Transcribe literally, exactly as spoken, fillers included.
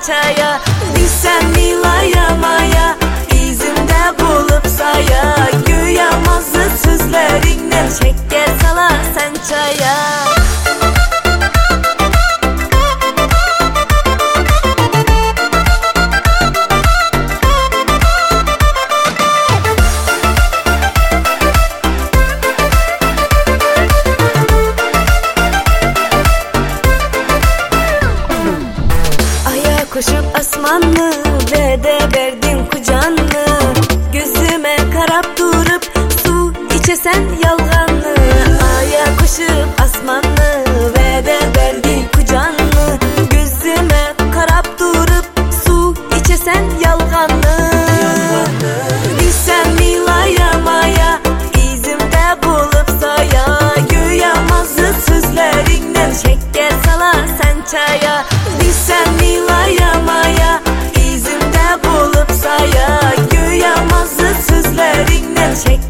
çaya. Bilsen milayamaya, izimde bulup saya. Güyamazdı sözlerinden, şeker salarsan çaya. Koşup asmanlı ve de verdin kucağını. Gözüme karap durup su içesen yalganlı. Aya koşup asmanlı ve de verdin kucağını. Gözüme karap durup su içesen yalganlı. Bilsen milayamaya, izimde bulup saya. Güyamazdı sözlerinden, şeker salarsan çaya. Bilsen milayamaya, izimde bulup saya. Güyamazdı sözlerinden, şeker